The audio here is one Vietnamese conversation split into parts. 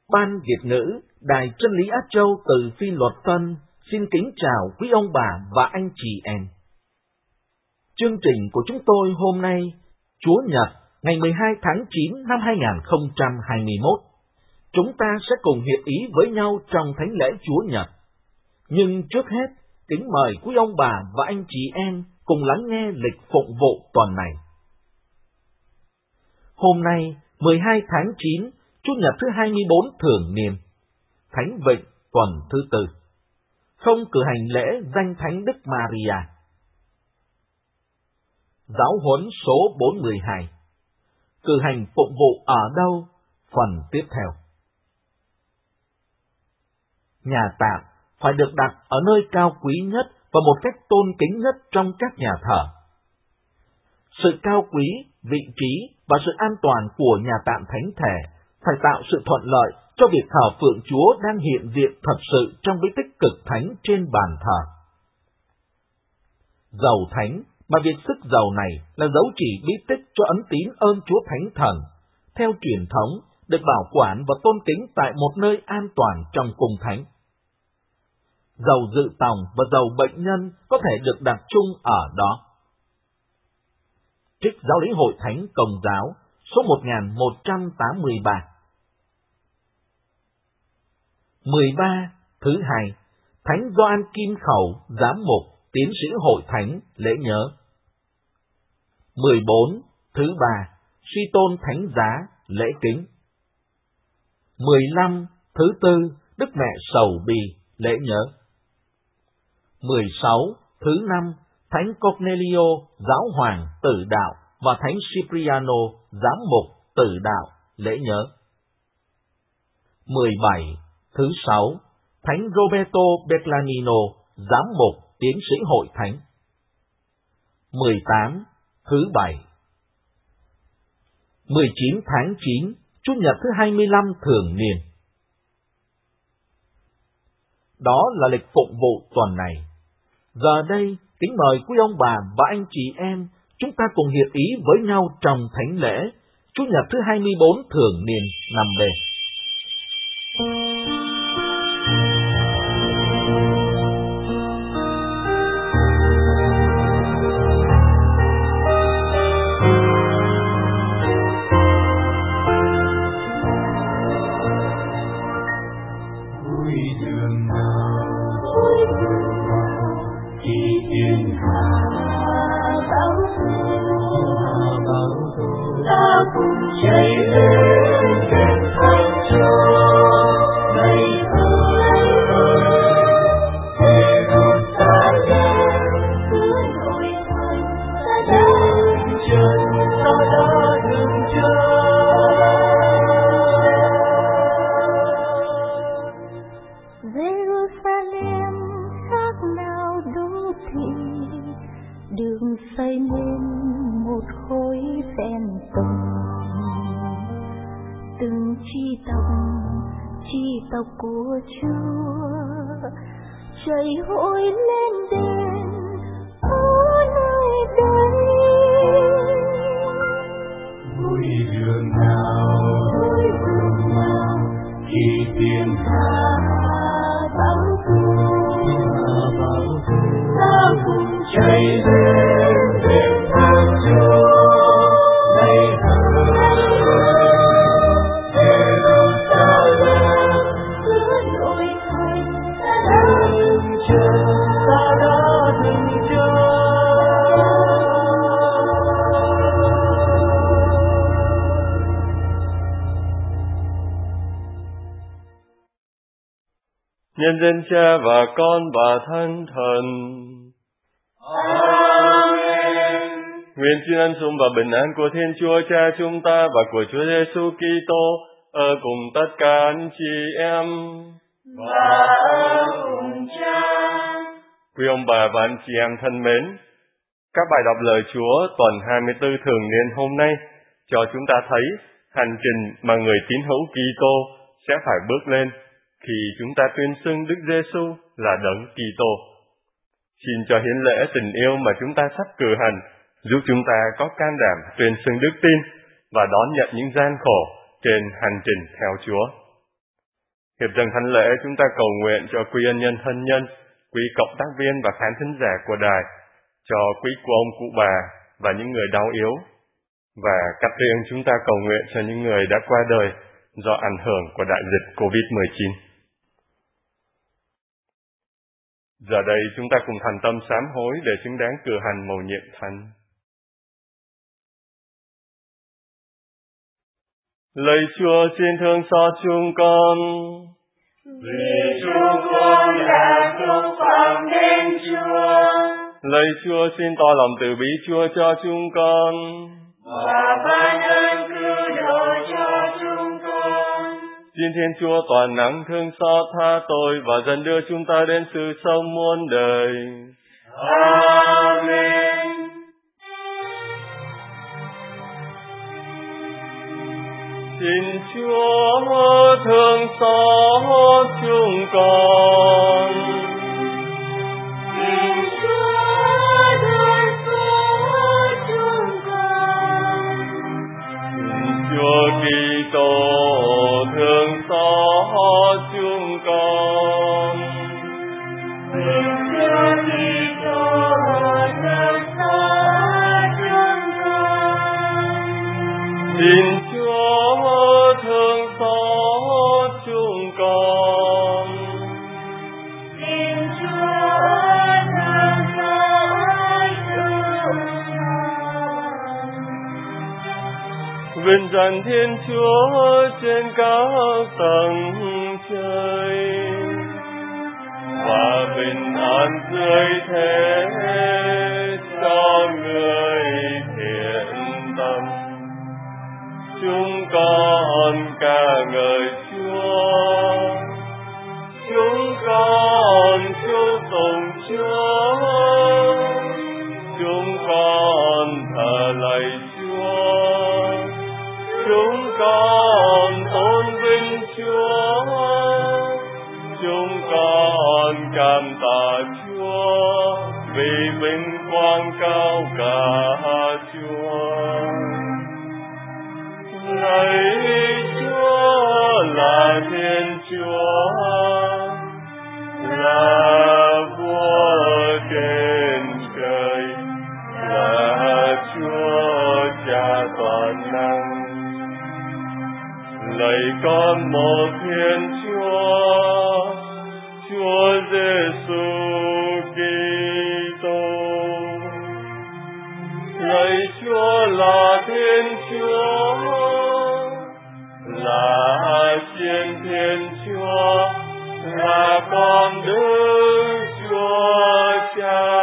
Ban Việt ngữ Đài Chân lý Á Châu từ Phi Luật Tân xin kính chào quý ông bà và anh chị em. Chương trình của chúng tôi hôm nay, Chúa Nhật, ngày 12 tháng 9 năm 2021. Chúng ta sẽ cùng hiệp ý với nhau trong thánh lễ Chúa Nhật. Nhưng trước hết, kính mời quý ông bà và anh chị em cùng lắng nghe lịch phụng vụ tuần này. Hôm nay, 12 tháng 9, Chủ nhật thứ 24 thường niên, Thánh Vịnh tuần thứ tư. Không cử hành lễ danh Thánh Đức Maria. Giáo huấn số 42. Cử hành phụng vụ ở đâu? Phần tiếp theo. Nhà tạm phải được đặt ở nơi cao quý nhất và một cách tôn kính nhất trong các nhà thờ. Sự cao quý, vị trí và sự an toàn của nhà tạm thánh thể phải tạo sự thuận lợi cho việc thờ phượng Chúa đang hiện diện thật sự trong bí tích cực thánh trên bàn thờ. Dầu thánh, mà việc sức dầu này là dấu chỉ bí tích cho ấn tín ơn Chúa Thánh Thần, theo truyền thống được bảo quản và tôn kính tại một nơi an toàn trong cung thánh. Dầu dự tòng và dầu bệnh nhân có thể được đặt chung ở đó. Trích Giáo lý Hội Thánh Công giáo số 1183. 13. Thứ hai, Thánh Gioan Kim Khẩu, Giám mục, Tiến sĩ Hội Thánh, lễ nhớ. 14. Thứ ba, Suy tôn Thánh Giá, lễ kính. 15. Thứ tư, Đức Mẹ Sầu Bi, lễ nhớ. 16. Thứ năm, Thánh Cornelio, Giáo hoàng, tử đạo và Thánh Cipriano, Giám mục, tử đạo, lễ nhớ. 17. Thứ sáu, Thánh Roberto Beclanino, Giám mục, Tiến sĩ Hội Thánh. 18. Thứ bảy. 19 tháng 9, Chủ nhật thứ 25 thường niên. Đó là lịch phụng vụ tuần này. Giờ đây, kính mời quý ông bà và anh chị em, chúng ta cùng hiệp ý với nhau trong thánh lễ Chủ nhật thứ 24 thường niên năm B. Đường xây nên một khối phen tùng, từng chi tộc của Chúa chảy hội lên đền ở nơi đây. Vui đường nào khi tiếng ca bao dung, ta cùng chạy lên đền thờ Chúa. Này hỡi Jerusalem, xứ nội thành ta đứng chờ. Nhân danh Cha và Con và Thánh Thần. Amen. Nguyện xin ân sủng và bình an của Thiên Chúa Cha chúng ta và của Chúa Giêsu Kitô ở cùng tất cả anh chị em. Và ở cùng Cha. Quý ông bà và anh chị em thân mến, các bài đọc lời Chúa tuần 24 thường niên hôm nay cho chúng ta thấy hành trình mà người tín hữu Kitô sẽ phải bước lên khi chúng ta tuyên xưng Đức Giêsu là Đấng Kitô. Xin cho hiến lễ tình yêu mà chúng ta sắp cử hành giúp chúng ta có can đảm tuyên xưng đức tin và đón nhận những gian khổ trên hành trình theo Chúa. Hiệp dâng thánh lễ, chúng ta cầu nguyện cho quý ân nhân thân nhân, quý cộng tác viên và khán thính giả của đài, cho quý cụ ông, cụ bà và những người đau yếu. Và cắt riêng chúng ta cầu nguyện cho những người đã qua đời do ảnh hưởng của đại dịch COVID-19. Giờ đây chúng ta cùng thành tâm sám hối để xứng đáng cử hành mầu nhiệm thánh. Lạy Chúa xin thương xót chúng con, vì chúng con là xúc phạm đến Chúa. Lạy Chúa xin tỏ lòng từ bi Chúa cho chúng con, và ban ơn cứu độ cho chúng con. Xin Thiên Chúa toàn năng thương xót tha tội và dần đưa chúng ta đến sự sống muôn đời. Amen. Xin Chúa thương xót chúng con. Xin Chúa thương xót chúng con. Xin Chúa Kitô thương xót chúng con. Xin Chúa Kitô thương xót chúng con. Xin Chúa thương xót chúng con. Xin Chúa thương xót chúng con. Vinh danh Thiên Chúa trên các tầng trời và bình an dưới thế cho người thiện tâm. Chúng con ca ngợi Chúa, chúng con chúc tụng Chúa, chúng con thờ lạy Chúa, chúng con tôn vinh Chúa, chúng con cảm tạ Chúa vì vinh quang cao cả Chúa. Lạy Chúa là Thiên Chúa, là Vua trên trời, là Chúa Cha toàn năng. Lạy con một Thiên Chúa, Chúa Giêsu Kitô. Lạy Chúa là Thiên Chúa, là Thiên Thiên Chúa, là con Đức Chúa Cha.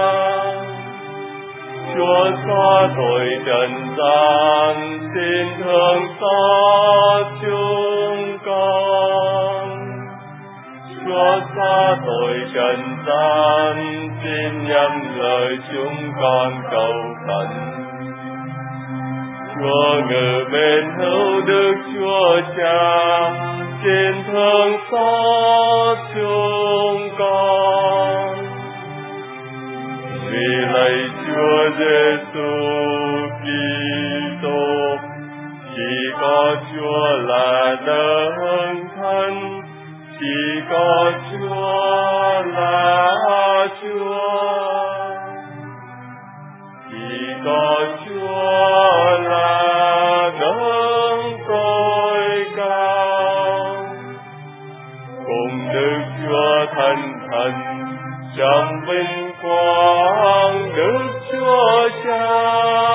Chúa xóa tội trần gian, xin thương xót chúng con. Chúa xóa tội trần gian, xin nhắm lời chúng con cầu khẩn. Chúa ngự bên hữu Đức Chúa Cha, xin thương xót chúng con. Vì lạy Chúa Giêsu Kitô, chỉ có Chúa là đấng thân, chỉ có Chúa là Chúa, chỉ có Chúa là đấng tối cao, cùng Đức Chúa Thánh Thần trong vinh quang Đức Chúa Cha.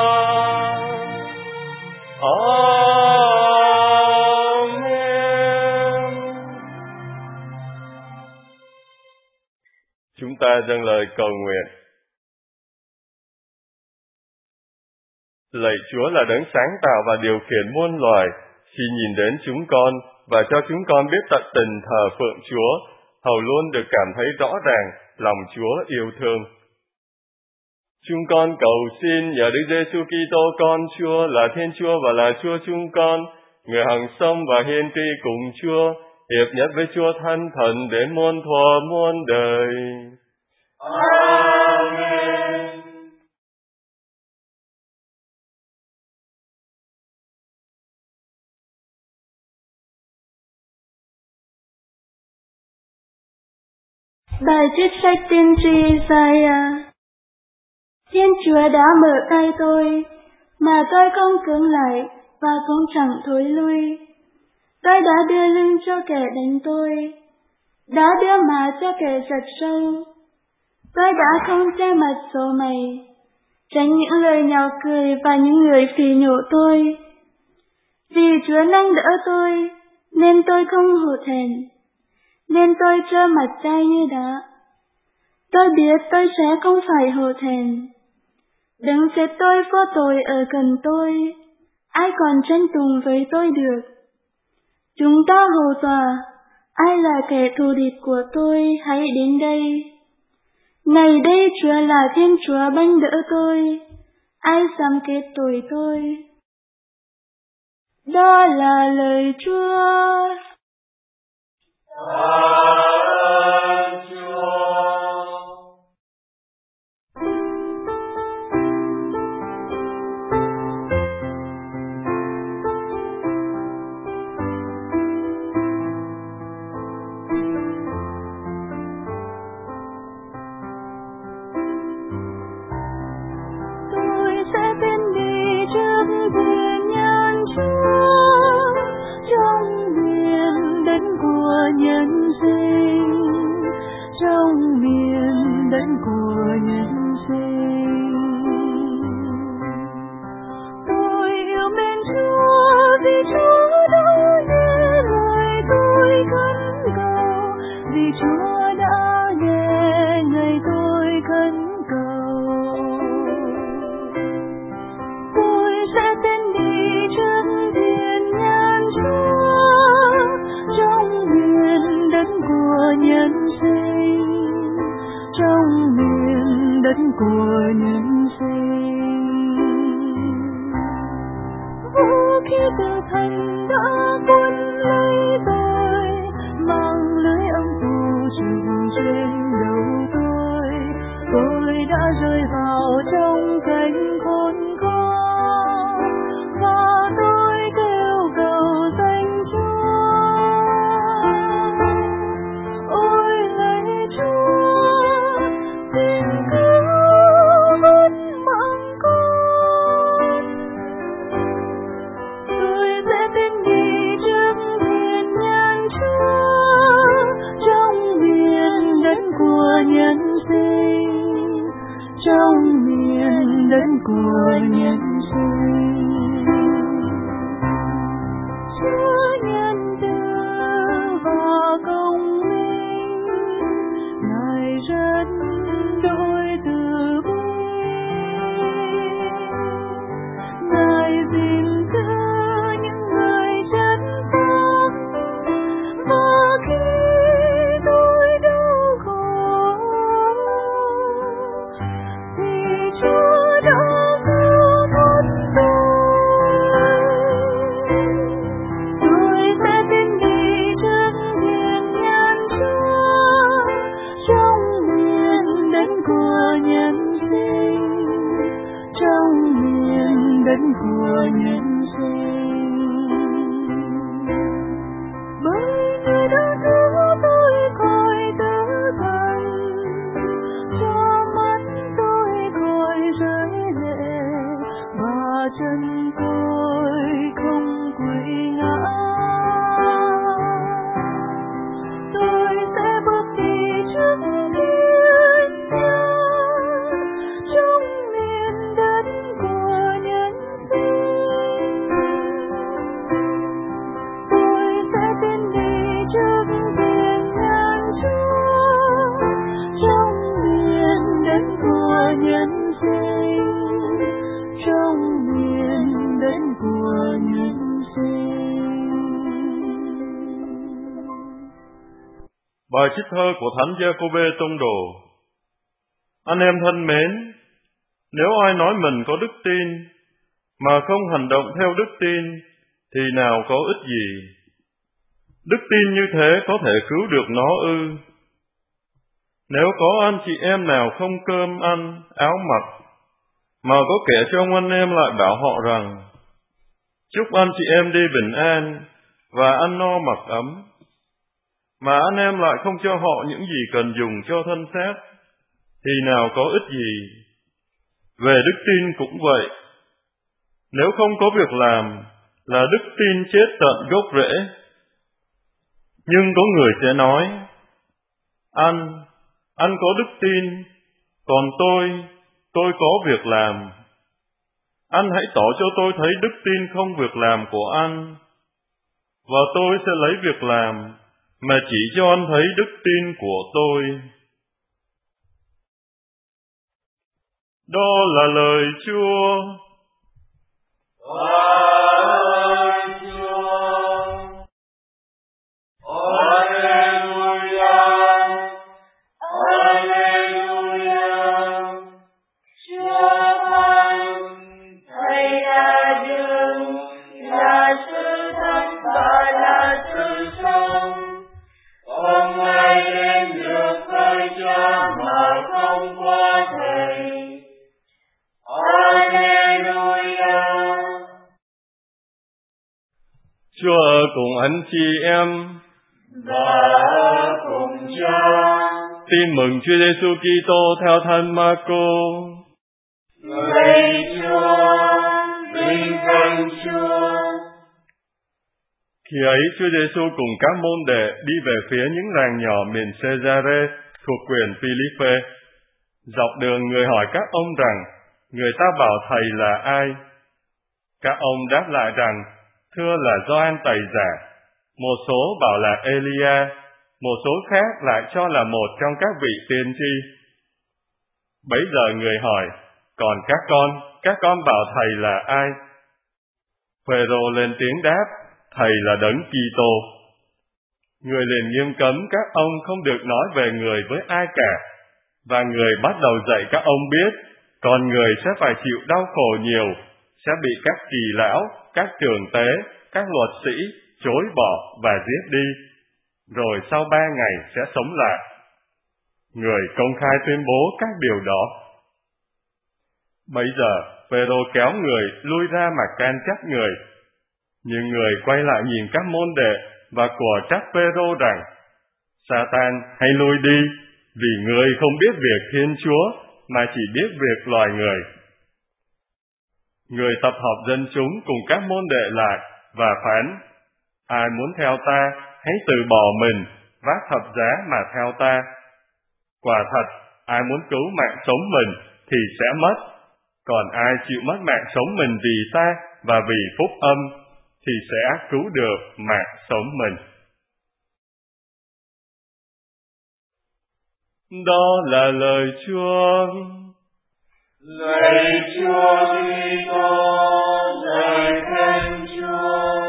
Amen. Chúng ta dâng lời cầu nguyện. Lạy Chúa là đấng sáng tạo và điều khiển muôn loài, xin nhìn đến chúng con và cho chúng con biết tận tình thờ phượng Chúa, hầu luôn được cảm thấy rõ ràng lòng Chúa yêu thương. Chúng con cầu xin nhờ Đức Giêsu Kitô con Chúa là Thiên Chúa và là Chúa chúng con, người hằng sống và hiền tri cùng Chúa, hiệp nhất với Chúa Thánh Thần đến muôn thuở muôn đời. Amen. Bài trích sách tiên tri Isaiah. Thiên Chúa đã mở tay tôi, mà tôi không cưỡng lại và cũng chẳng thối lui. Tôi đã đưa lưng cho kẻ đánh tôi, đã đưa má cho kẻ giật sâu. Tôi đã không che mặt số mày, tránh những lời nhạo cười và những người phỉ nhổ tôi. Vì Chúa nâng đỡ tôi, nên tôi không hụt hẫng, nên tôi trơ mặt dai như đá. Tôi biết tôi sẽ không phải hụt hẫng. Đấng giết tôi vô tội ở gần tôi, ai còn tranh tùng với tôi được? Chúng ta hầu tòa, ai là kẻ thù địch của tôi, hãy đến đây. Này đây Chúa là Thiên Chúa bênh đỡ tôi, ai dám kết tội tôi? Đó là lời Chúa. Bài trích thơ của Thánh Giacôbê Tông đồ. Anh em thân mến, nếu ai nói mình có đức tin mà không hành động theo đức tin thì nào có ích gì? Đức tin như thế có thể cứu được nó ư? Nếu có anh chị em nào không cơm ăn, áo mặc, mà có kẻ trong anh em lại bảo họ rằng: chúc anh chị em đi bình an và ăn no mặc ấm, mà anh em lại không cho họ những gì cần dùng cho thân xác, thì nào có ích gì. Về đức tin cũng vậy. Nếu không có việc làm, là đức tin chết tận gốc rễ. Nhưng có người sẽ nói, anh có đức tin, còn tôi có việc làm. Anh hãy tỏ cho tôi thấy đức tin không việc làm của anh, và tôi sẽ lấy việc làm mà chỉ cho anh thấy đức tin của tôi. Đó là lời Chúa. Chúa ở cùng anh chị em và cùng Cha. Tin mừng Chúa Giêsu Kitô theo Thánh Marco. Lạy Chúa, vinh danh Chúa. Khi ấy Chúa Giêsu cùng các môn đệ đi về phía những làng nhỏ miền Cesare thuộc quyền Philippe. Dọc đường người hỏi các ông rằng người ta bảo thầy là ai? Các ông đáp lại rằng thưa là Gioan Tẩy Giả. Một số bảo là Elia, một số khác lại cho là một trong các vị tiên tri. Bấy giờ người hỏi, còn các con bảo thầy là ai? Phêrô lên tiếng đáp, thầy là Đấng Kitô. Người liền nghiêm cấm các ông không được nói về người với ai cả, và người bắt đầu dạy các ông biết, con người sẽ phải chịu đau khổ nhiều, sẽ bị các kỳ lão, các trưởng tế, các luật sĩ chối bỏ và giết đi, rồi sau 3 ngày sẽ sống lại. Người công khai tuyên bố các điều đó. Bấy giờ, Phêrô kéo người lui ra mà can trách người. Nhưng người quay lại nhìn các môn đệ và của trách Phêrô rằng, Sa-tan, hãy lui đi, vì người không biết việc Thiên Chúa, mà chỉ biết việc loài người. Người tập hợp dân chúng cùng các môn đệ lại và phán, ai muốn theo ta, hãy từ bỏ mình, vác thập giá mà theo ta. Quả thật, ai muốn cứu mạng sống mình thì sẽ mất, còn ai chịu mất mạng sống mình vì ta và vì phúc âm thì sẽ cứu được mạng sống mình. Đó là lời Chúa. Lạy Chúa Kitô, lời khen Chúa.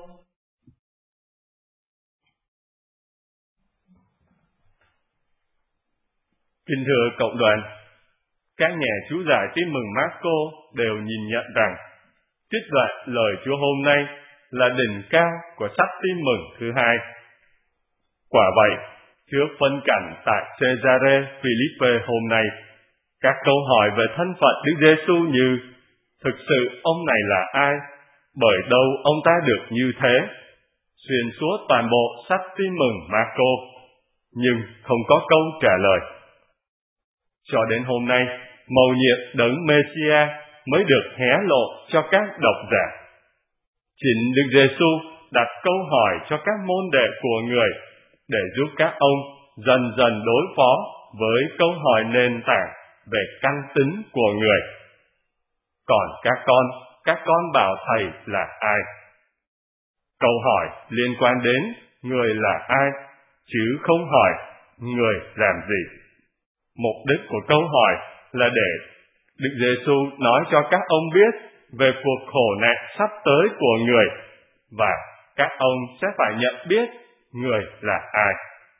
Kính thưa cộng đoàn, các nhà chú giải Tin mừng Marco đều nhìn nhận rằng trích đoạn lời Chúa hôm nay là đỉnh cao của sách Tin mừng thứ hai. Quả vậy, trước phân cảnh tại Cesare Philippe hôm nay, các câu hỏi về thân phận Đức Giêsu như thực sự ông này là ai, bởi đâu ông ta được như thế, xuyên suốt toàn bộ sách Tin mừng Marco, nhưng không có câu trả lời. Cho đến hôm nay, mầu nhiệm Đấng Messiah mới được hé lộ cho các độc giả. Chính Đức Giêsu đặt câu hỏi cho các môn đệ của người để giúp các ông dần dần đối phó với câu hỏi nền tảng về căn tính của người. Còn các con bảo thầy là ai? Câu hỏi liên quan đến người là ai, chứ không hỏi người làm gì. Mục đích của câu hỏi là để Đức Giêsu nói cho các ông biết về cuộc khổ nạn sắp tới của người, và các ông sẽ phải nhận biết người là ai.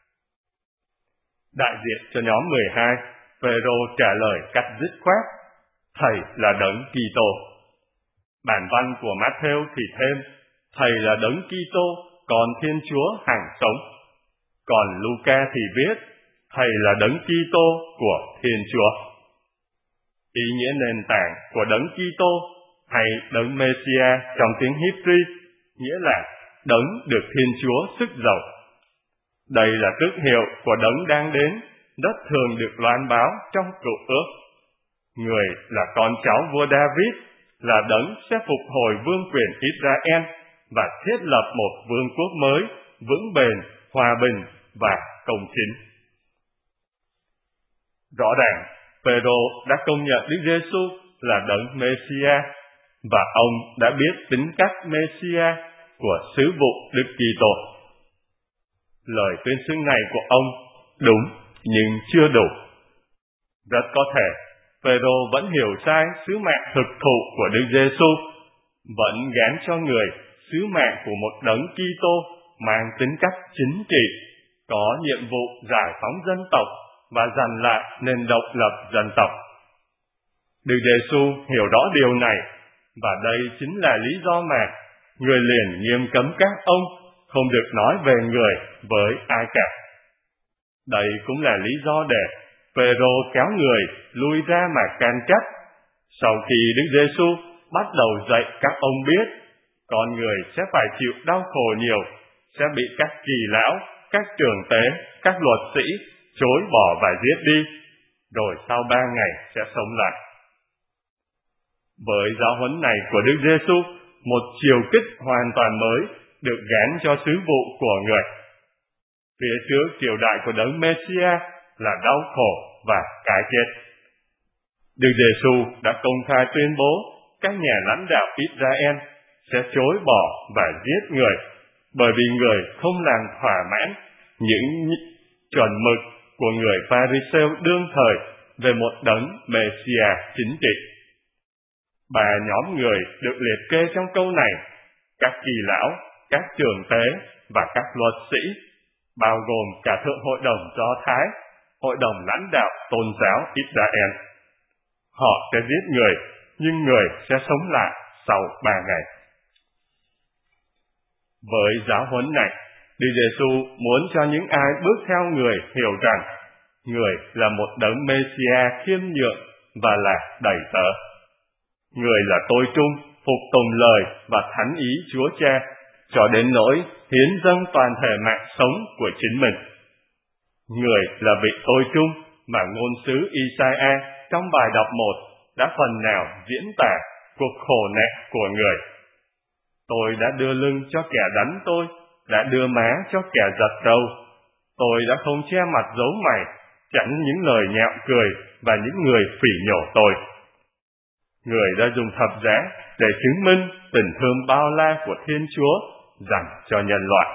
Đại diện cho nhóm 12, Phêrô trả lời cách dứt khoát, thầy là Đấng Kitô. Bản văn của Matthew thì thêm, thầy là Đấng Kitô, còn Thiên Chúa hằng sống. Còn Luca thì viết, thầy là Đấng Kitô của Thiên Chúa. Ý nghĩa nền tảng của Đấng Kitô hay Đấng Messiah trong tiếng Hebrew nghĩa là Đấng được Thiên Chúa sức giàu. Đây là tước hiệu của đấng đang đến, rất thường được loan báo trong Cựu Ước. Người là con cháu vua David, là đấng sẽ phục hồi vương quyền Israel và thiết lập một vương quốc mới, vững bền, hòa bình và công chính. Rõ ràng, Phêrô đã công nhận Đức Giêsu là đấng Mêsia, và ông đã biết tính cách Mêsia của sứ vụ Đức Kitô. Lời tuyên xưng này của ông đúng nhưng chưa đủ. Rất có thể Phêrô vẫn hiểu sai sứ mạng thực thụ của Đức Giêsu, vẫn gán cho người sứ mạng của một đấng Kitô mang tính cách chính trị, có nhiệm vụ giải phóng dân tộc và giành lại nền độc lập dân tộc. Đức Giêsu hiểu rõ điều này, và đây chính là lý do mà người liền nghiêm cấm các ông không được nói về người với ai cả. Đây cũng là lý do để Phêrô kéo người lui ra mà can trách. Sau khi Đức Giêsu bắt đầu dạy các ông biết, con người sẽ phải chịu đau khổ nhiều, sẽ bị các kỳ lão, các trưởng tế, các luật sĩ chối bỏ và giết đi, rồi sau 3 ngày sẽ sống lại. Với giáo huấn này của Đức Giêsu, một chiều kích hoàn toàn mới được gán cho sứ vụ của người. Phía trước triều đại của đấng Mêsia là đau khổ và cái chết. Đức Giêsu đã công khai tuyên bố các nhà lãnh đạo Israel sẽ chối bỏ và giết người, bởi vì người không làm thỏa mãn những chuẩn mực của người Pha-ri-sêu đương thời về một đấng Mêsia chính trị. 3 nhóm người được liệt kê trong câu này: các kỳ lão, các trưởng tế và các luật sĩ, bao gồm cả Thượng Hội đồng Do Thái, Hội đồng lãnh đạo tôn giáo Israel. Họ sẽ giết người, nhưng người sẽ sống lại sau 3 ngày. Với giáo huấn này, Đức Giêsu muốn cho những ai bước theo người hiểu rằng người là một đấng Mêsia khiêm nhượng và là đầy tớ. Người là tôi trung, phục tùng lời và thánh ý Chúa Cha, cho đến nỗi hiến dâng toàn thể mạng sống của chính mình. Người là vị tôi trung mà ngôn sứ Isaiah trong bài đọc 1 đã phần nào diễn tả cuộc khổ nạn của người. Tôi đã đưa lưng cho kẻ đánh tôi, đã đưa má cho kẻ giật râu. Tôi đã không che mặt giấu mày, tránh những lời nhạo cười và những người phỉ nhổ tôi. Người đã dùng thập giá để chứng minh tình thương bao la của Thiên Chúa dành cho nhân loại.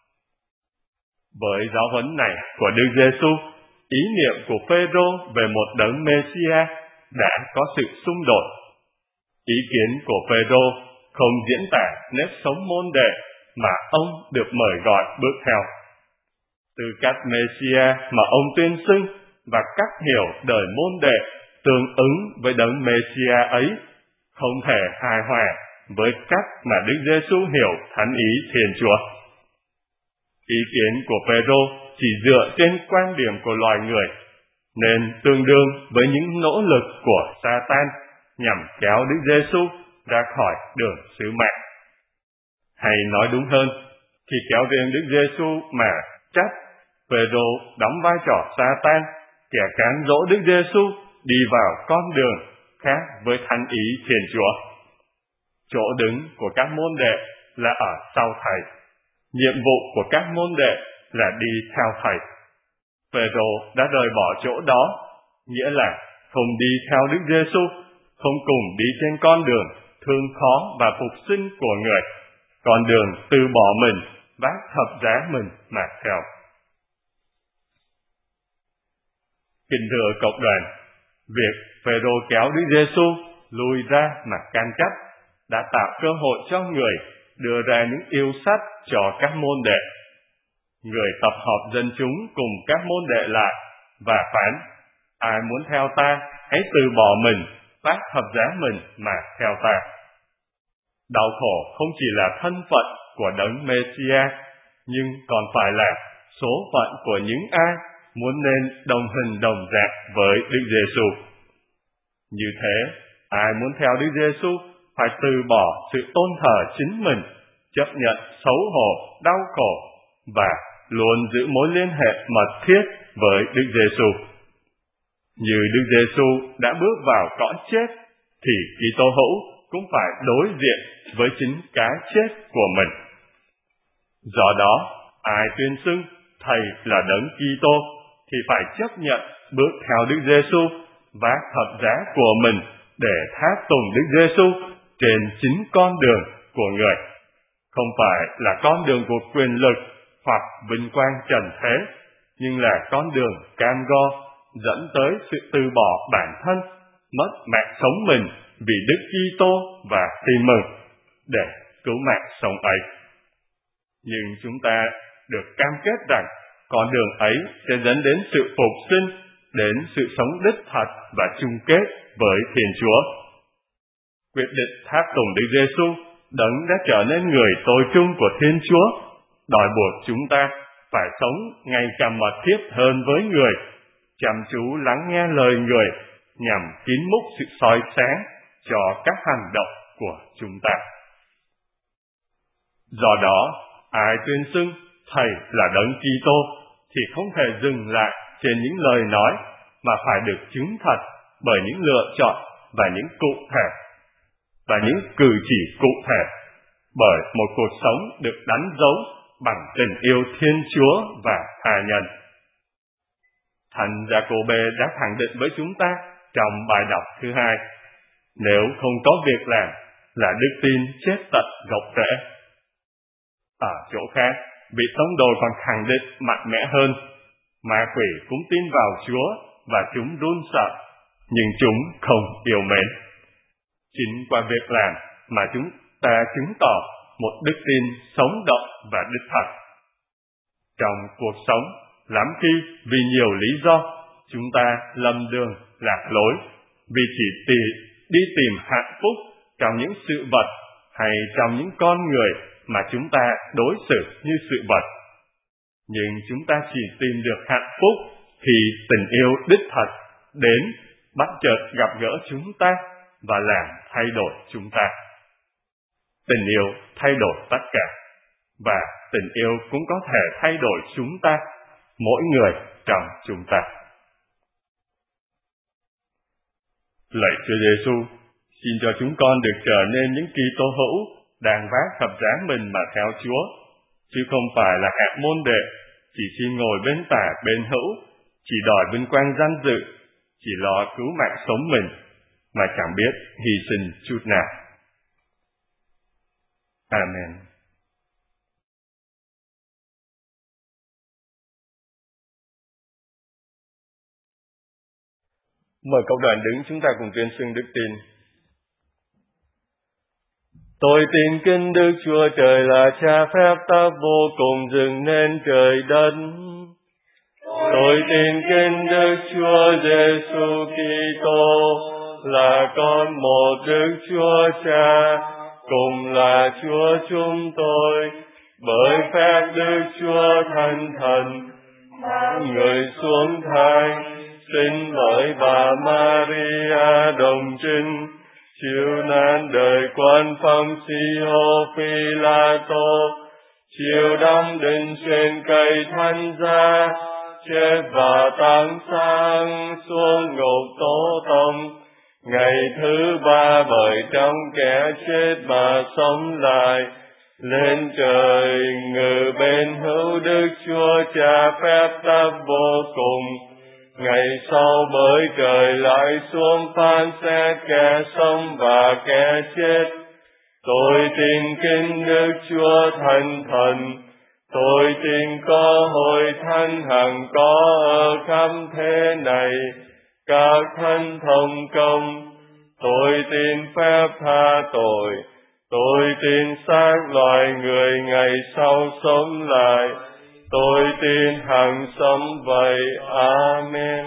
Với giáo huấn này của Đức Giêsu, ý niệm của Phêrô về một đấng Mêsia đã có sự xung đột. Ý kiến của Phêrô không diễn tả nếp sống môn đệ mà ông được mời gọi bước theo. Tư cách Mêsia mà ông tuyên xưng và cách hiểu đời môn đệ tương ứng với đấng Mêsia ấy không thể hài hòa với cách mà Đức Giêsu hiểu thánh ý Thiên Chúa. Ý kiến của Phêrô chỉ dựa trên quan điểm của loài người, nên tương đương với những nỗ lực của Sa-tan nhằm kéo Đức Giêsu ra khỏi đường sứ mạng. Hay nói đúng hơn, khi kéo riêng Đức Giêsu mà trách, Phêrô đóng vai trò Sa-tan, kẻ cám dỗ Đức Giêsu đi vào con đường khác với thánh ý Thiên Chúa. Chỗ đứng của các môn đệ là ở sau Thầy. Nhiệm vụ của các môn đệ là đi theo Thầy. Phêrô đã rời bỏ chỗ đó, nghĩa là không đi theo Đức Giêsu, không cùng đi trên con đường thương khó và phục sinh của người, con đường từ bỏ mình, vác thập giá mình mà theo. Kính thưa cộng đoàn, việc Phêrô kéo Đức Giêsu lùi ra mà can trách đã tạo cơ hội cho người đưa ra những yêu sách cho các môn đệ. Người tập hợp dân chúng cùng các môn đệ lại và phán: ai muốn theo ta, hãy từ bỏ mình, vác thập giá mình mà theo ta. Đau khổ không chỉ là thân phận của đấng Mêsia, nhưng còn phải là số phận của những ai muốn nên đồng hình đồng dạng với Đức Giêsu. Như thế, ai muốn theo Đức Giêsu phải từ bỏ sự tôn thờ chính mình, chấp nhận xấu hổ, đau khổ và luôn giữ mối liên hệ mật thiết với Đức Giêsu. Như Đức Giêsu đã bước vào cõi chết, thì Kitô hữu cũng phải đối diện với chính cái chết của mình. Do đó, ai tuyên xưng Thầy là Đấng Kitô thì phải chấp nhận bước theo Đức Giêsu, vác thập giá của mình để tháp tùng Đức Giêsu trên chính con đường của người, không phải là con đường của quyền lực hoặc vinh quang trần thế, nhưng là con đường cam go dẫn tới sự từ bỏ bản thân, mất mạng sống mình vì Đức Kitô và tin mừng để cứu mạng sống ấy. Nhưng chúng ta được cam kết rằng con đường ấy sẽ dẫn đến sự phục sinh, đến sự sống đích thật và chung kết với Thiên Chúa. Quyết định tháp tùng Đức Giêsu, Đấng đã trở nên người tối trung của Thiên Chúa, đòi buộc chúng ta phải sống ngày càng mật thiết hơn với người, chăm chú lắng nghe lời người, nhằm kín múc sự soi sáng cho các hành động của chúng ta. Do đó, ai tuyên xưng Thầy là Đấng Kitô thì không thể dừng lại trên những lời nói, mà phải được chứng thật bởi những lựa chọn và những cụ thể, và những cử chỉ cụ thể, bởi một cuộc sống được đánh dấu bằng tình yêu Thiên Chúa và tha nhân. Thánh Giacôbê đã khẳng định với chúng ta trong bài đọc thứ 2, nếu không có việc làm là đức tin chết tận gốc rễ. Ở chỗ khác, vị tông đồ còn khẳng định mạnh mẽ hơn, ma quỷ cũng tin vào Chúa và chúng run sợ, nhưng chúng không yêu mến. Chính qua việc làm mà chúng ta chứng tỏ một đức tin sống động và đích thật. Trong cuộc sống, lắm khi vì nhiều lý do, chúng ta lầm đường lạc lối, vì chỉ đi tìm hạnh phúc trong những sự vật hay trong những con người mà chúng ta đối xử như sự vật. Nhưng chúng ta chỉ tìm được hạnh phúc khi tình yêu đích thật đến bất chợt gặp gỡ chúng ta và làm thay đổi chúng ta. Tình yêu thay đổi tất cả, và tình yêu cũng có thể thay đổi chúng ta, mỗi người trong chúng ta. Lạy Chúa Giêsu, xin cho chúng con được trở nên những Kitô hữu đang vác thập giá mình mà theo Chúa, chứ không phải là hạng môn đệ, chỉ xin ngồi bên tả bên hữu, chỉ đòi vinh quang danh dự, chỉ lo cứu mạng sống mình, mà chẳng biết hy sinh chút nào. Amen. Mời cộng đoàn đứng, chúng ta cùng tuyên xưng đức tin. Tôi tin kính Đức Chúa Trời là Cha phép tắc vô cùng dựng nên trời đất. Tôi tin kính Đức Chúa Giêsu Kitô là con một Đức Chúa Cha, cùng là Chúa chúng tôi, bởi phép Đức Chúa Thánh Thần, người xuống thai, sinh bởi bà Maria đồng trinh, chịu nạn đời quan Poncio Pilato, chịu đóng đinh trên cây thánh giá, chết và táng sang xuống ngục Tổ Tông, ngày thứ ba bởi trong kẻ chết mà sống lại, lên trời ngự bên hữu Đức Chúa Cha phép tắc vô cùng. Ngày sau bởi trời lại xuống phán xét kẻ sống và kẻ chết. Tôi tin kính Đức Chúa Thánh Thần. Tôi tin có hội thánh hằng có ở khắp thế này, các thánh thông công. Tôi tin phép tha tội. Tôi tin xác loài người ngày sau sống lại. Tôi tin hằng sống vậy. Amen.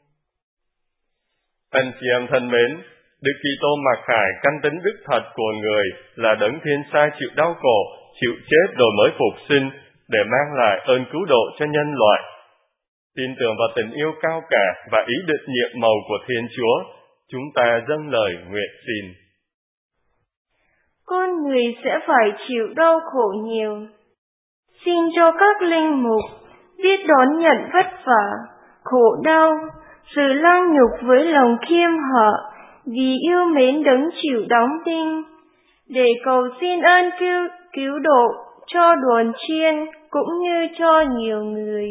Anh chị em thân mến, Đức Kitô mặc khải căn tính đức thật của người là đấng thiên sai chịu đau khổ, chịu chết rồi mới phục sinh để mang lại ơn cứu độ cho nhân loại. Tin tưởng vào tình yêu cao cả và ý định nhiệm màu của Thiên Chúa, chúng ta dâng lời nguyện xin. Con người sẽ phải chịu đau khổ nhiều. Xin cho các linh mục biết đón nhận vất vả, khổ đau, sự lang nhục với lòng khiêm họ vì yêu mến đấng chịu đóng đinh, để cầu xin ơn cứu độ cho đoàn chiên cũng như cho nhiều người.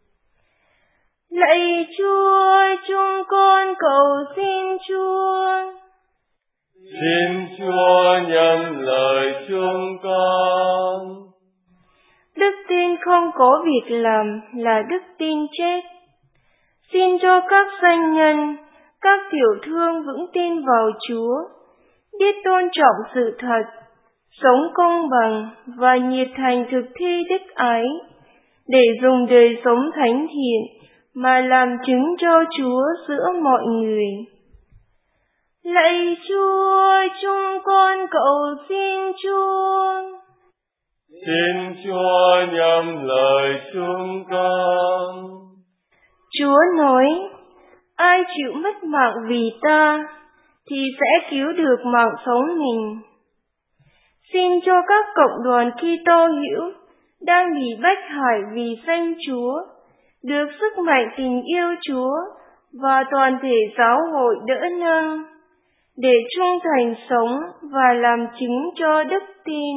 Lạy Chúa, chúng con cầu xin Chúa. Xin Chúa nhậm lời chúng con. Đức tin không có việc làm là đức tin chết. Xin cho các danh nhân, các tiểu thương vững tin vào Chúa, biết tôn trọng sự thật, sống công bằng và nhiệt thành thực thi đức ái, để dùng đời sống thánh thiện mà làm chứng cho Chúa giữa mọi người. Lạy Chúa, chúng con cầu xin Chúa. Xin Chúa nhậm lời chúng con. Chúa nói, ai chịu mất mạng vì ta, thì sẽ cứu được mạng sống mình. Xin cho các cộng đoàn Kitô hữu đang bị bách hại vì danh Chúa, được sức mạnh tình yêu Chúa và toàn thể giáo hội đỡ nâng, để trung thành sống và làm chứng cho đức tin.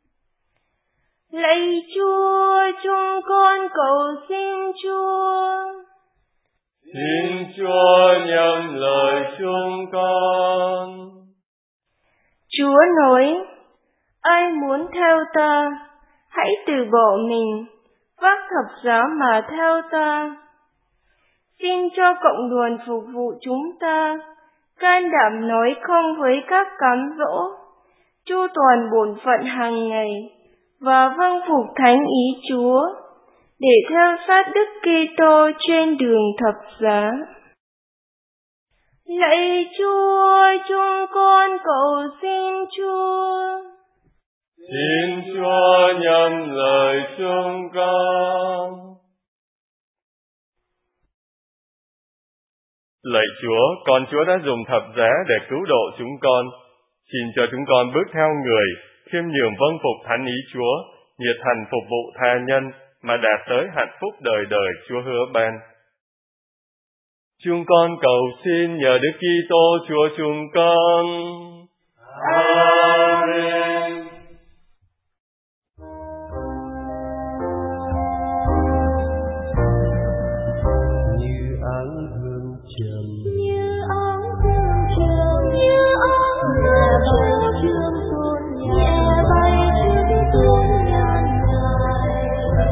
Lạy Chúa, chúng con cầu xin Chúa. Xin Chúa nhậm lời chúng con. Chúa nói, ai muốn theo ta, hãy từ bỏ mình, vác thập giá mà theo ta. Xin cho cộng đoàn phục vụ chúng ta can đảm nói không với các cám dỗ, chu toàn bổn phận hàng ngày và vâng phục thánh ý Chúa, để theo sát Đức Kitô trên đường thập giá. Lạy Chúa, chúng con cầu xin Chúa. Xin Chúa nhậm lời chúng con. Lạy Chúa, con Chúa đã dùng thập giá để cứu độ chúng con. Xin cho chúng con bước theo người, khiêm nhường vâng phục thánh ý Chúa, nhiệt thành phục vụ tha nhân, mà đạt tới hạnh phúc đời đời Chúa hứa ban. Chúng con cầu xin nhờ Đức Kitô Chúa chúng con. Amen. Như áng hương trầm, như áng hương trầm, như áng hương trầm tuôn nhẹ bay trên tuôn ngàn ngày.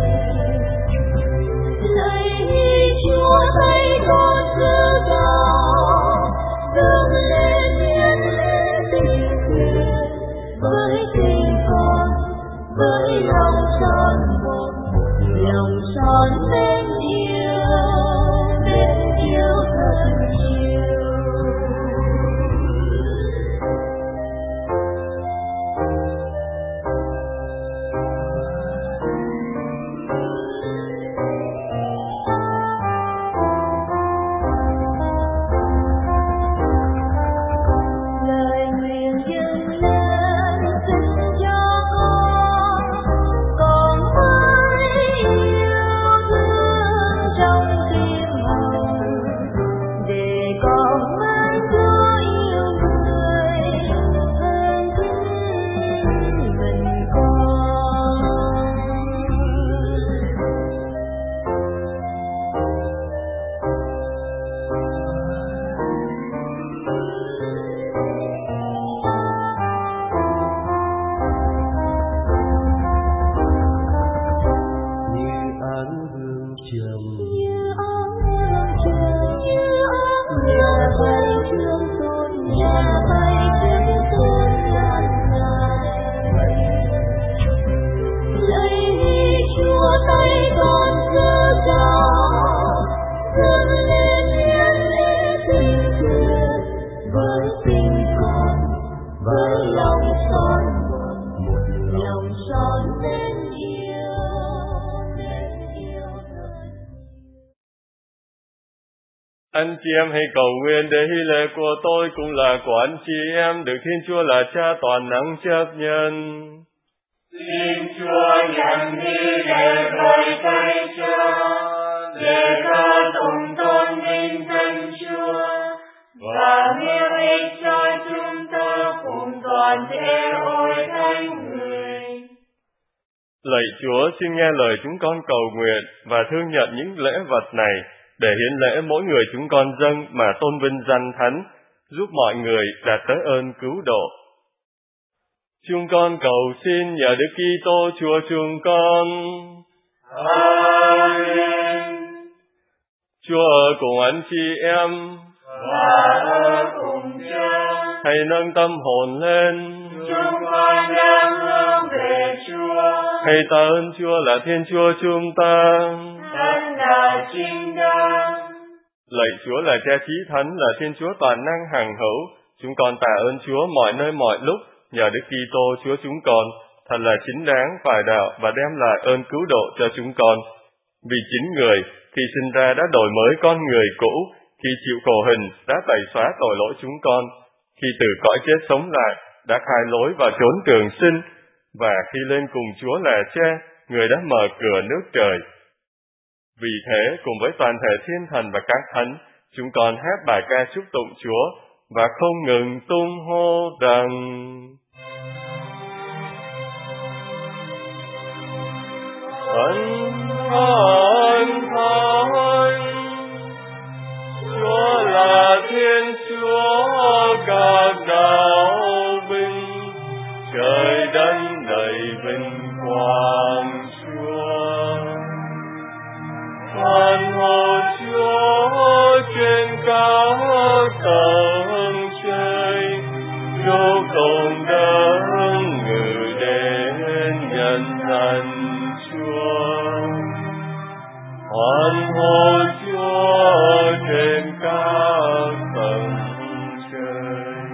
Lạy Chúa thấy con dơ cao, dâng lên hiến lễ tình nguyện với tình con, với lòng son một, lòng son mến yêu thật nhiều. Lời nguyện dâng lên xin cho con mãi yêu thương trong tim hồng, để con mãi có yêu người hơn chính mình con. như áng hương trầm, Như áng hương trầm, như áng nhà bay trên tuôn nhà bay trên tuôn ngàn ngày. Lạy Chúa tay con giơ cao, dâng lên hiến lễ tình nguyện với tình con, với lòng son một, lòng son mến yêu thật. Anh chị em hãy cầu nguyện để hy lễ của tôi cũng là của anh chị em, được Thiên Chúa là Cha toàn năng chấp nhận. Xin Chúa nhận hy lễ Lạy Chúa, xin nghe lời chúng con cầu nguyện và thương nhận những lễ vật này để hiến lễ mỗi người chúng con dâng mà tôn vinh danh Thánh, giúp mọi người đạt tới ơn cứu độ. Chúng con cầu xin nhờ Đức Kitô Chúa chúng con. Amen. Chúa ở cùng anh chị em Và ở cùng Cha. hãy nâng tâm hồn lên. Chúng con đang hướng về Chúa. Hãy tạ ơn Chúa là Thiên Chúa chúng ta. Thánh là chính đáng. Lạy Chúa là Cha Chí Thánh, là Thiên Chúa toàn năng hằng hữu. Chúng con tạ ơn Chúa mọi nơi mọi lúc nhờ Đức Kitô Chúa chúng con thật là chính đáng phải đạo và đem lại ơn cứu độ cho chúng con. Vì chính Người khi sinh ra đã đổi mới con người cũ, khi chịu khổ hình đã tẩy xóa tội lỗi chúng con, khi từ cõi chết sống lại đã khai lối vào chốn trường sinh, và khi lên cùng Chúa là Cha, Người đã mở cửa nước trời. Vì thế, cùng với toàn thể thiên thần và các thánh, chúng con hát bài ca chúc tụng Chúa và không ngừng tung hô rằng: Thánh, Thánh, Thánh, Chúa là Thiên Chúa các đạo binh, trời đất đầy vinh quang Chúa. Hoan hô Chúa trên các tầng trời, chúc tụng đấng ngự đến nhân gian Chúa. Hoan hô Chúa trên các tầng trời.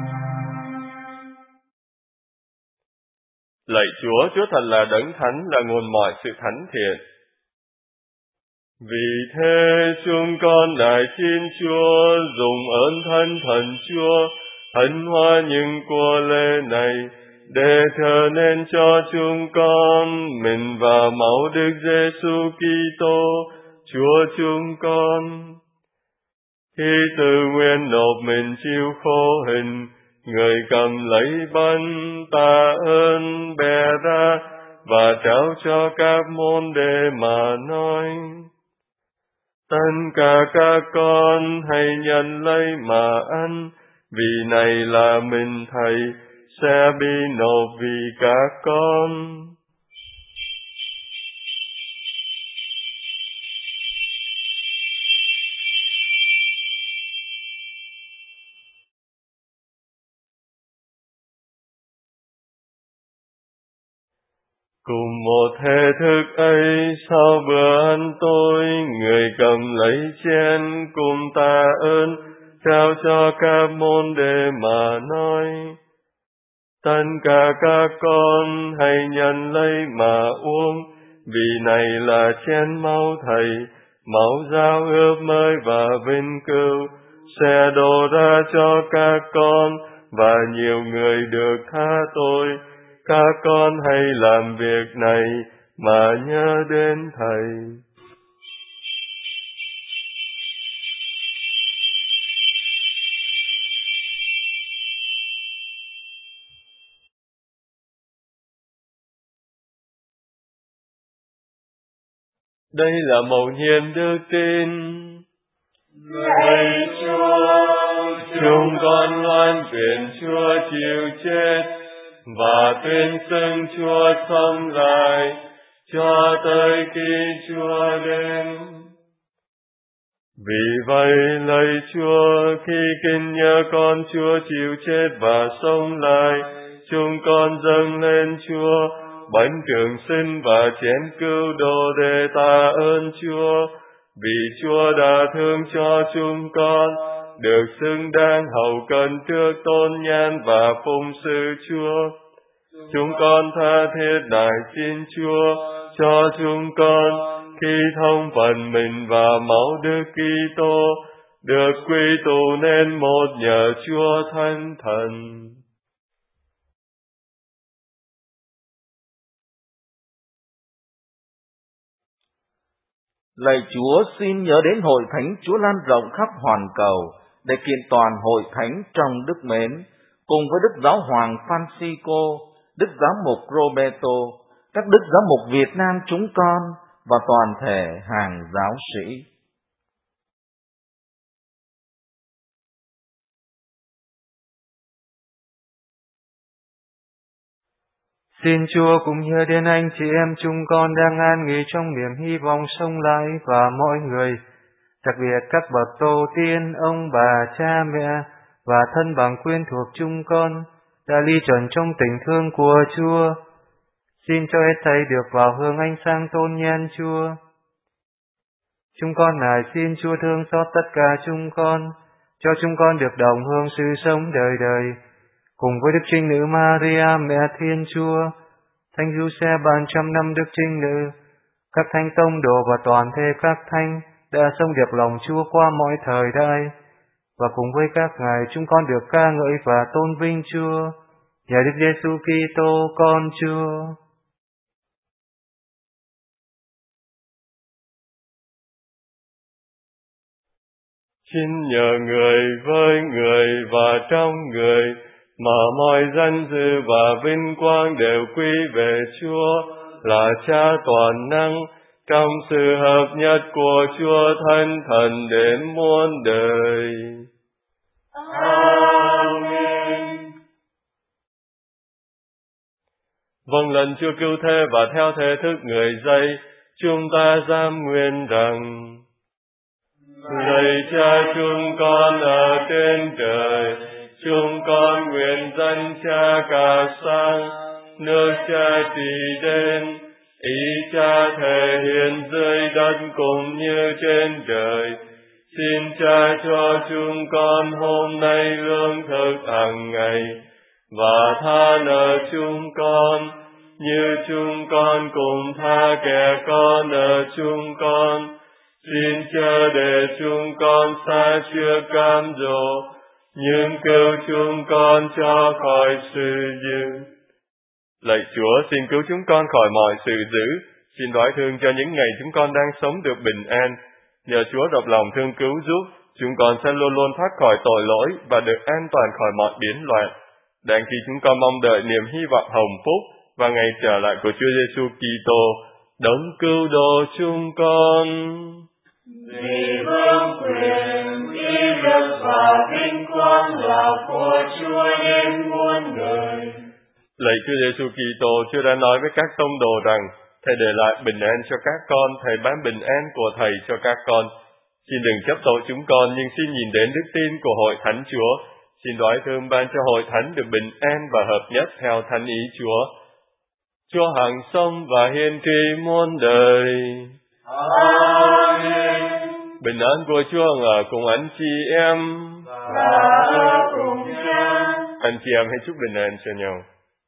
Lạy Chúa, Chúa thật là đấng thánh, là nguồn mọi sự thánh thiện. Vì thế chúng con lại xin Chúa dùng ơn Thánh Thần Chúa hân hoan những của lễ này để trở nên cho chúng con mình và máu Đức Giêsu Kitô Chúa chúng con. Khi tự nguyện nộp mình chịu khổ hình, Người cầm lấy bánh tạ ơn bè ra và trao cho các môn đệ mà nói: Tất cả các con hãy nhận lấy mà ăn, vì này là mình Thầy sẽ bị nộp vì các con. Cùng một thể thức ấy, sau bữa ăn tối, Người cầm lấy chén cùng tạ ơn, trao cho các môn đệ mà nói: Tất cả các con hãy nhận lấy mà uống, vì này là chén máu Thầy, máu giao ước mới và vinh cửu, sẽ đổ ra cho các con và nhiều người được tha tội. Các con hãy làm việc này mà nhớ đến Thầy. Đây là mầu nhiệm đức tin. Lạy Chúa, Chúng con loan truyền Chúa chịu chết và tuyên xưng Chúa sống lại cho tới khi Chúa đến. Vì vậy, lạy Chúa, khi kinh nhớ con Chúa chịu chết và sống lại, chúng con dâng lên Chúa bánh trường sinh và chén cứu độ để tạ ơn Chúa, vì Chúa đã thương cho chúng con, được xứng đáng hầu cận trước tôn nhan và phụng sự Chúa. Chúng con tha thiết đại xin Chúa cho chúng con khi thông phần mình và máu Đức Kitô được quy tụ nên một nhờ Chúa Thánh Thần. Lạy Chúa, xin nhớ đến hội thánh Chúa lan rộng khắp hoàn cầu để kiện toàn hội thánh trong đức mến, cùng với Đức Giáo hoàng Francisco, Đức Giám mục Roberto, các đức giám mục Việt Nam chúng con và toàn thể hàng giáo sĩ. Xin Chúa cũng nhớ đến anh chị em chúng con đang an nghỉ trong niềm hy vọng sống lại và mọi người, đặc biệt các bậc tổ tiên, ông bà, cha mẹ và thân bằng quyến thuộc chúng con đã ly trần trong tình thương của Chúa. Xin cho hết thảy được vào hương ánh sáng tôn nhan Chúa. Chúng con nài xin Chúa thương xót tất cả chúng con, cho chúng con được đồng hương sự sống đời đời, cùng với Đức Trinh Nữ Maria Mẹ Thiên Chúa, Thánh Giuse ban trăm năm Đức Trinh Nữ, các thánh tông đồ và toàn thể các thánh đã sống đẹp lòng Chúa qua mọi thời đại, và cùng với các ngài chúng con được ca ngợi và tôn vinh Chúa, nhờ Đức Giêsu Kitô con Chúa. Xin nhờ người với người và trong người mà mọi danh dự và vinh quang đều quy về Chúa là Cha toàn năng, trong sự hợp nhất của Chúa Thánh Thần đến muôn đời. Amen. Vâng lệnh Chúa cứu thế và theo thể thức người dạy, chúng ta dám nguyện rằng: Lạy Cha chúng con ở trên trời, chúng con nguyện danh Cha cả sáng, nước Cha trị đến, ý Cha thể hiện dưới đất cũng như trên trời. Xin Cha cho chúng con hôm nay lương thực hàng ngày, và tha nợ chúng con, như chúng con cũng tha kẻ có nợ chúng con. Xin chớ để chúng con xa trước cám dỗ, nhưng cứu chúng con cho khỏi sự dữ. Lạy Chúa, xin cứu chúng con khỏi mọi sự dữ. Xin đoái thương cho những ngày chúng con đang sống được bình an. Nhờ Chúa rộng lòng thương cứu giúp, chúng con sẽ luôn luôn thoát khỏi tội lỗi và được an toàn khỏi mọi biến loạn. Đang khi chúng con mong đợi niềm hy vọng hồng phúc và ngày trở lại của Chúa Giêsu Kitô, đấng cứu độ chúng con. Vì vương quyền, uy lực và vinh quang là của Chúa đến muôn đời. Lạy Chúa Giêsu Kitô, Chúa đã nói với các tông đồ rằng: Thầy để lại bình an cho các con, Thầy ban bình an của Thầy cho các con. Xin đừng chấp tội chúng con, nhưng xin nhìn đến đức tin của Hội Thánh Chúa. Xin đoái thương ban cho Hội Thánh được bình an và hợp nhất theo thánh ý Chúa. Chúa hằng sống và hiền tri muôn đời. Amen. Bình an của Chúa ở cùng anh chị em. Và ở cùng Cha. Anh chị em hãy chúc bình an cho nhau.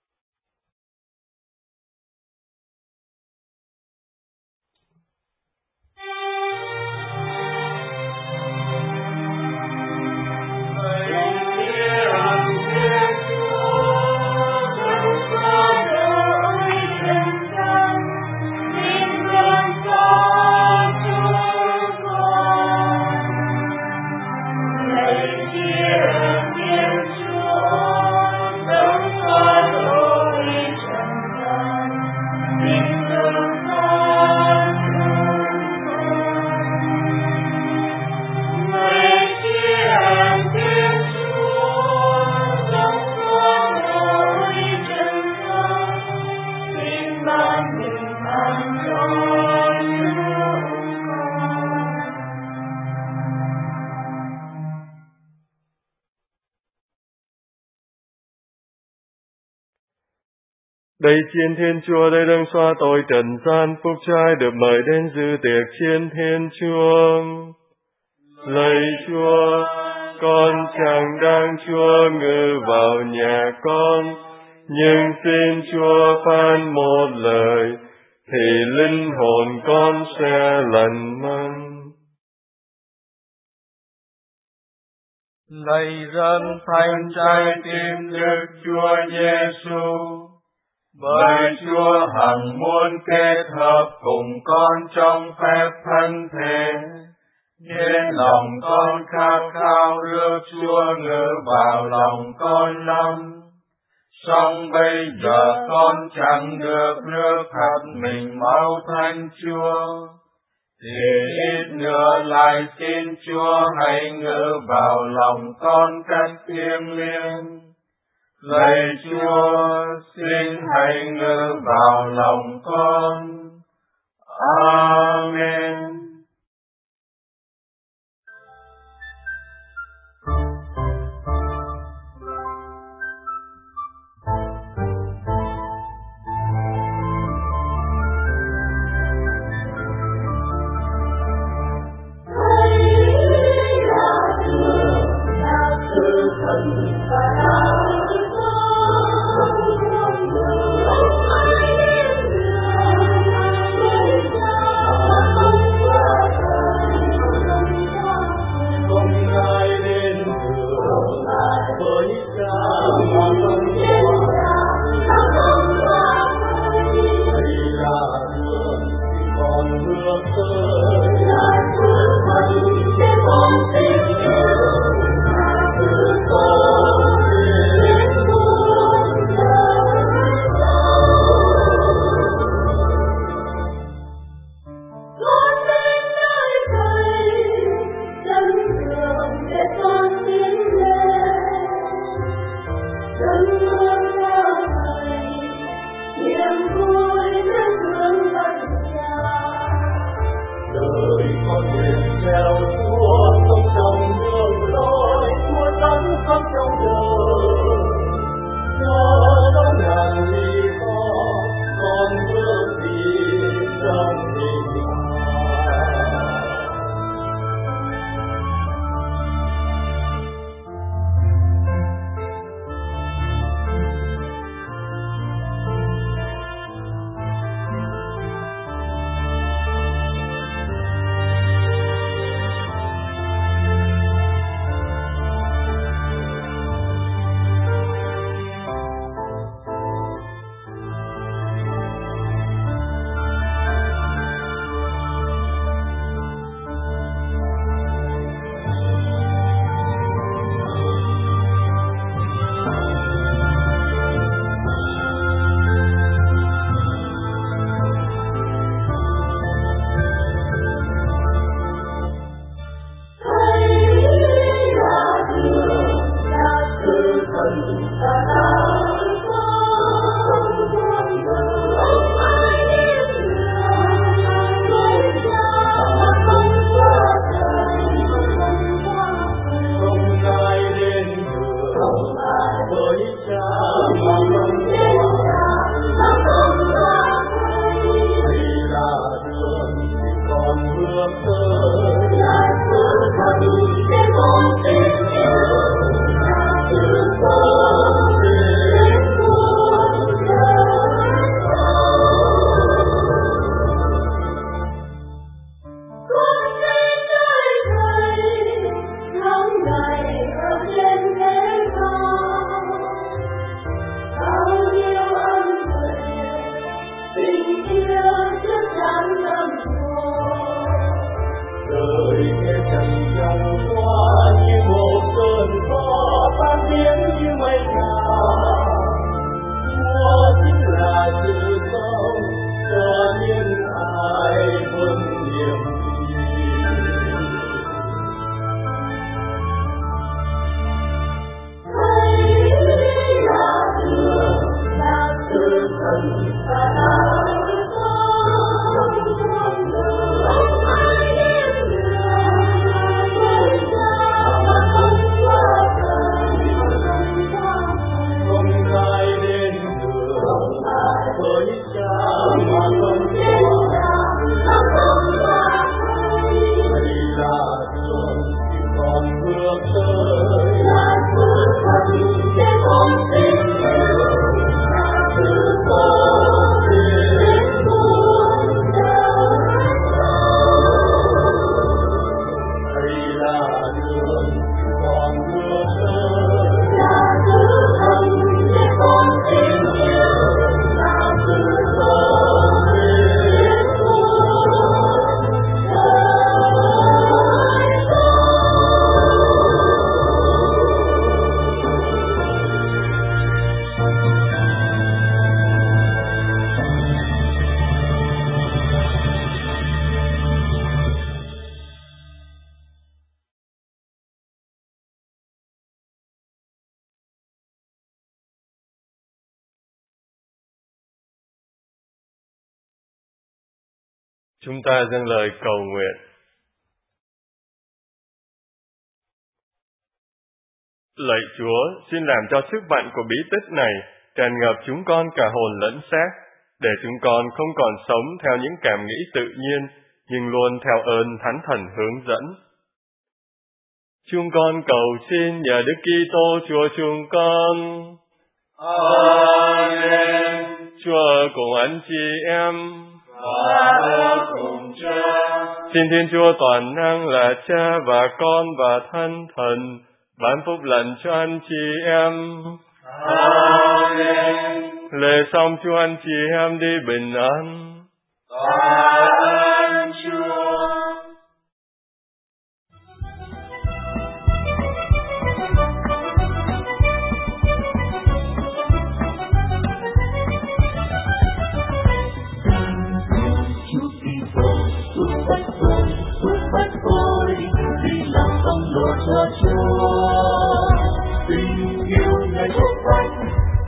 Đây Chiên Thiên Chúa, đây đấng xóa tội trần gian, phúc trai được mời đến dự tiệc Chiên Thiên Chúa. Lạy Chúa, con chẳng đang Chúa ngự vào nhà con, nhưng xin Chúa phán một lời, thì linh hồn con sẽ lành mạnh. Lạy dân thành trái tim Đức Chúa Giêsu, bởi Chúa hằng muốn kết hợp cùng con trong phép thân thể, nên lòng con khát khao rước Chúa ngự vào lòng con lắm. Song bây giờ con chẳng được nước thật mình mau thanh Chúa, thì ít nữa lại xin Chúa hãy ngự vào lòng con cách thiêng liêng. Lạy Chúa, xin hãy ngự vào lòng con. Amen. Chúng ta dâng lời cầu nguyện. Lạy Chúa, xin làm cho sức mạnh của bí tích này tràn ngập chúng con cả hồn lẫn xác, để chúng con không còn sống theo những cảm nghĩ tự nhiên, nhưng luôn theo ơn Thánh Thần hướng dẫn. Chúng con cầu xin nhờ Đức Kitô Chúa chúng con. Amen. Chúa cùng anh chị em Và cùng Cha. Xin Thiên Chúa toàn năng là Cha và Con và Thánh Thần ban phúc lành cho anh chị em. Amen. Lễ xong Chúa anh chị em đi bình an. Tạ ơn Chúa. Cho Chúa tình yêu ngày thuốc vách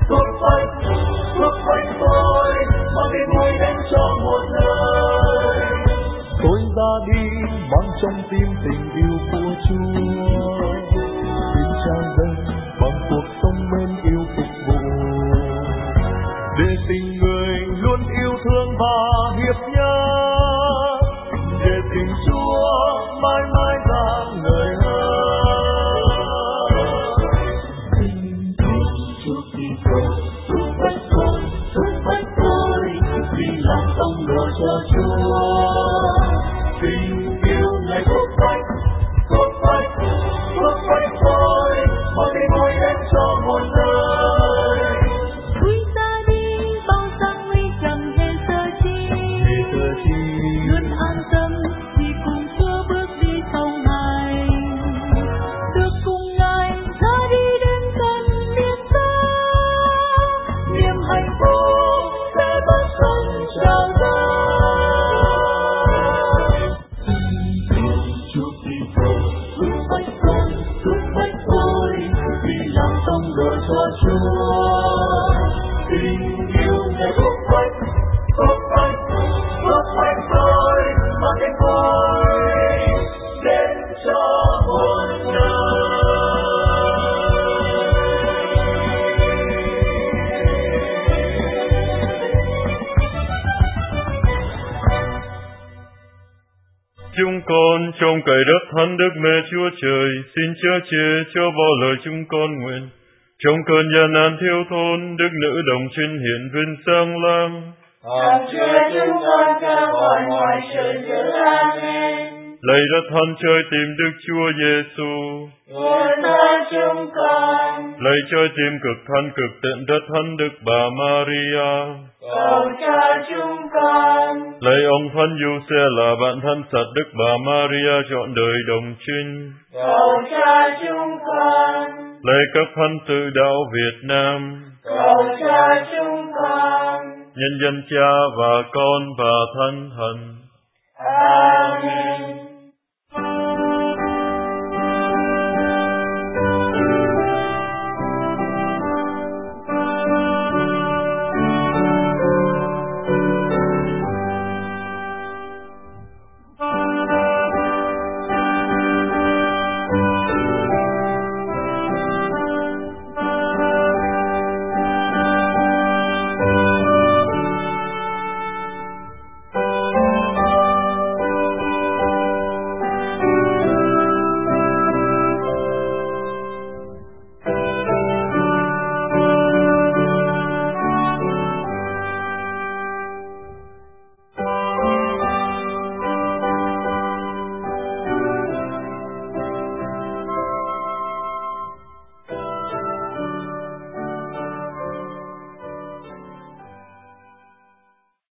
tôi mang đến vui đến cho một nơi. Tôi ra đi mang trong tim tình yêu của Chúa, xin trao dâng bằng cuộc sống mến yêu phục vụ, để tình người luôn yêu thương và hiệp nhất, để tình Chúa mãi mãi rạng ngời hơn. Cho Chúa tình yêu ngày thuốc vách tôi mang đến vui đến cho một nơi. Vui ra đi bao sang mây chẳng hề sợ chi, luôn an tâm vì cùng Chúa bước đi sau này, được cùng Ngài ra đi đến tận miền xa, niềm hạnh phúc sẽ bất sông trào ra. Cho Chúa tình yêu ngày thuốc vách tôi mang đến vui đến cho một nơi. Chúng con trong cậy đất Thánh Đức Mẹ Chúa Trời, xin chớ chê cho bao lời chúng con nguyện. Trong cơn gian nan thiếu thốn, Đức Nữ Đồng Trinh hiện vinh sáng lang. Hằng Chúa chúng con kêu gọi ngoài sự dữ. Amen. Lạy đất Thánh Trời tìm Đức Chúa Giêsu. Nguồn ơn chúng con. Lạy Trời tìm cực thánh cực tịnh đất Thánh Đức Bà Maria. Cầu cho chúng con. Lạy ông Thánh Giuse là bạn thân sạch Đức Bà Maria trọn đời đồng trinh. Cầu cho chúng con. Lạy các thánh tự đạo Việt Nam. Cầu cho chúng con. Nhân danh Cha và Con và Thánh Thần. Amen.